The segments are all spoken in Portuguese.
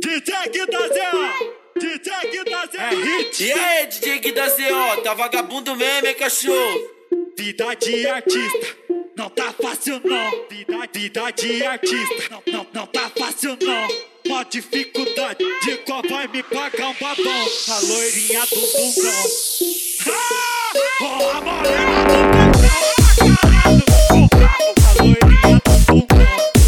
DJ Guida Zé, DJ Guida Zé, é hit. E aí, DJ Guida Zé, ó, tá vagabundo mesmo, hein, cachorro? Vida de artista, não tá fácil não. Vida de artista, não tá fácil não. Mó dificuldade, de qual vai me pagar um babão? A loirinha do bundão. A morena do peitão, a loirinha do bundão.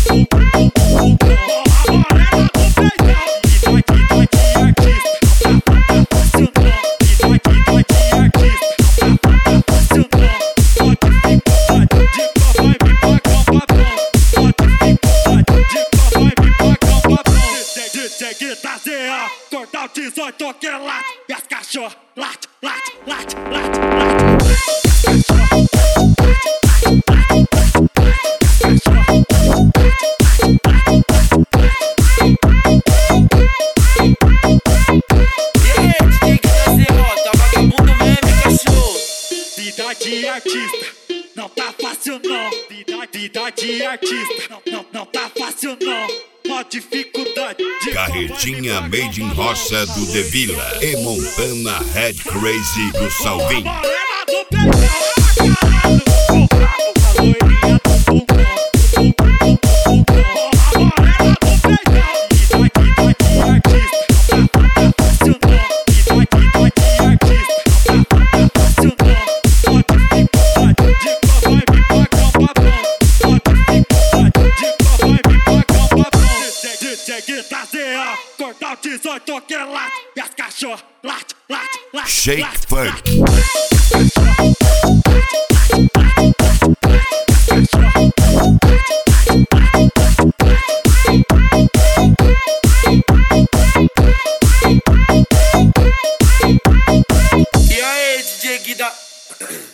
Cortar o 18 que late, e as cachorras late, late, late, late, Vida de artista, não tá fácil não. Vida de artista, não tá fácil não. Mó dificuldade. Carretinha Made in Roça do The Villa e Montana Head Crazy do Salvin. Cortar o 18 que late, e as cachorras late, late, late. Shake Funk. E aí, DJ Guida?